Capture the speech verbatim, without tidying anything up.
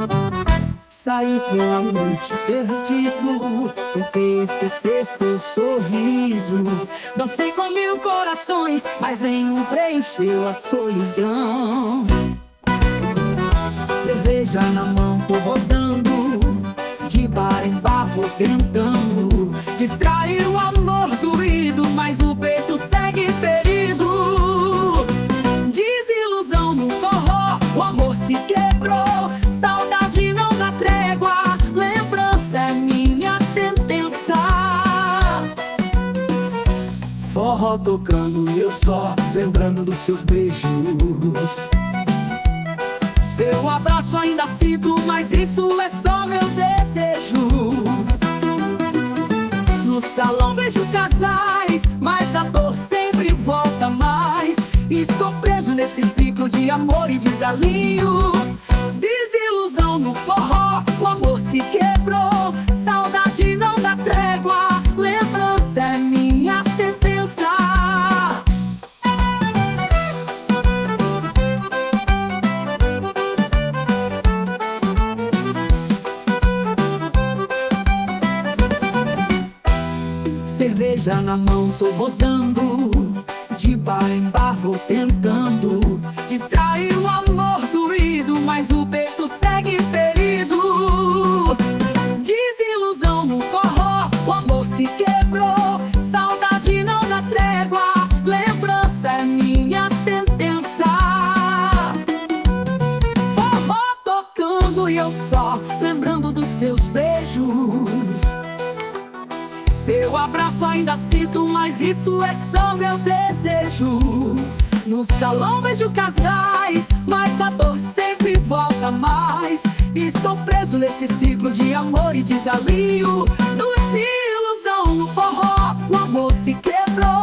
Saí pela noite perdido, tentei esquecer seu sorriso. Dancei com mil corações, mas nenhum preencheu a solidão. Cerveja na mão, tô rodando, de bar em bar vou tentando distrair o amor doído, mas o peito segue ferido. Desilusão no forró, o amor se quebrou. Saudade não dá trégua, lembrança é minha sentença. Forró tocando e eu só lembrando dos seus beijos. Seu abraço ainda sinto, mas isso é só meu desejo. No salão vejo casais, mas a dor sempre volta mais. Estou preso nesse ciclo de amor e desalinho. Desilusão no forró, o amor se quebrou. Saudade não dá trégua, lembrança é minha sentença. Cerveja na mão, tô rodando, de bar em bar vou tentando distrair o amor doído, mas o peito segue ferido. Desilusão no forró, o amor se quebrou. Saudade não dá trégua, lembrança é minha sentença. Forró tocando e eu só lembrando dos seus beijos. Seu abraço ainda sinto, mas isso é só meu desejo. No salão vejo casais, mas a dor sempre volta mais. Estou preso nesse ciclo de amor e desalinho. Desilusão no forró, o amor se quebrou.